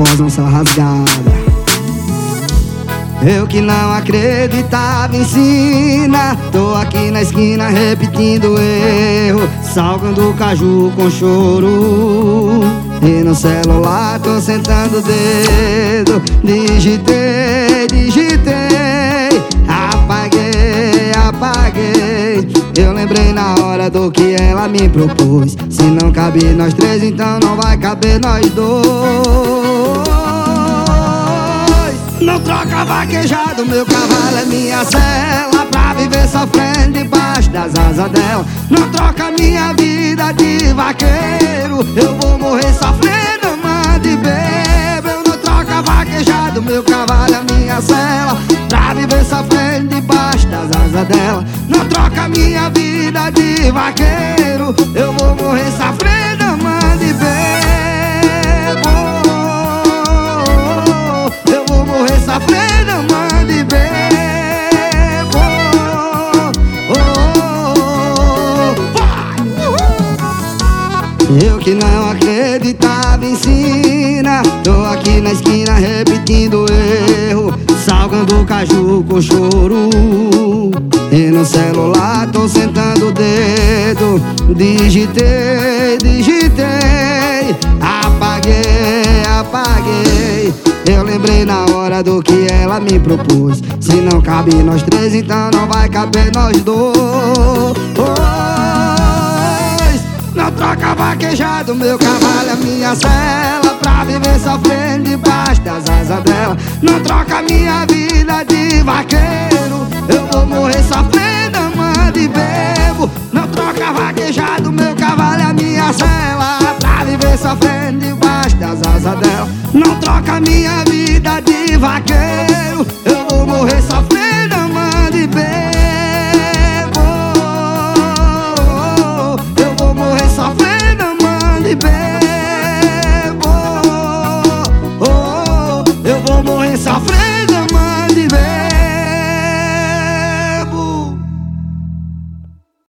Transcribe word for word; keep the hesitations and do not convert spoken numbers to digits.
após nossa rasgada. Eu que não acreditava em sina, tô aqui na esquina repetindo o erro, salgando o caju com choro. E no celular tô sentando o dedo, digitei, digitei, apaguei, apaguei. Eu lembrei na hora do que ela me propôs. Se não cabe nós três, então não vai caber nós dois. Não troca vaquejado, meu cavalo é minha cela, pra viver sofrendo debaixo das asas dela. Não troca minha vida de vaqueiro, eu vou morrer sofrendo, amando e bebo. Eu não troca vaquejado, meu cavalo é minha cela, pra viver sofrendo debaixo das asas dela. Não troca minha vida de vaqueiro, eu vou morrer sofrendo, amando e bebo. Sofrendo, amando e bebo. Oh, oh, oh. Eu que não acreditava em sina, tô aqui na esquina repetindo o erro, salgando o caju com choro. E no celular tô sentando o dedo, digitei, digitei, apaguei, apaguei. Eu lembrei na hora do que ela me propôs. Se não cabe nós três, então não vai caber nós dois. Não troca vaquejado, meu cavalo é minha cela, pra viver sofrendo debaixo das asas dela. Não troca minha vida de vaqueiro, eu vou morrer sofrendo, amando e bebo. Não troca vaquejado, meu cavalo é minha cela, pra viver sofrendo debaixo das asas dela. Não troca minha vida de vaqueiro, eu vou morrer sofrendo, amando e bebo. Eu vou morrer sofrendo, amando e bebo. Eu vou morrer sofrendo.